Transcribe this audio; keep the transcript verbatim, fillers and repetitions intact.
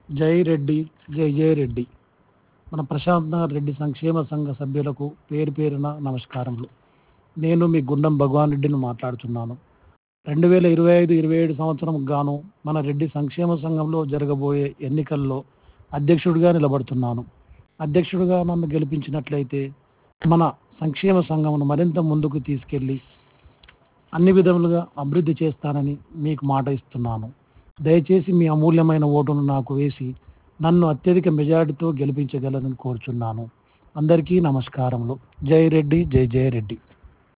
జై రెడ్డి, జై జై రెడ్డి. మన ప్రశాంత్ నగర్ రెడ్డి సంక్షేమ సంఘ సభ్యులకు పేరు పేరున నమస్కారములు. నేను మీ గుండం భగవాన్ రెడ్డిని మాట్లాడుతున్నాను. రెండు వేల ఇరవై ఐదు ఇరవై ఏడు సంవత్సరం గాను మన రెడ్డి సంక్షేమ సంఘంలో జరగబోయే ఎన్నికల్లో అధ్యక్షుడిగా నిలబడుతున్నాను. అధ్యక్షుడిగా నన్ను గెలిపించినట్లయితే మన సంక్షేమ సంఘమును మరింత ముందుకు తీసుకెళ్ళి అన్ని విధములుగా అభివృద్ధి చేస్తానని మీకు మాట ఇస్తున్నాను. దయచేసి మీ అమూల్యమైన ఓటును నాకు వేసి నన్ను అత్యధిక మెజారిటీతో గెలిపించగలరని కోరుచున్నాను. అందరికీ నమస్కారములు. జై రెడ్డి, జై జయ రెడ్డి.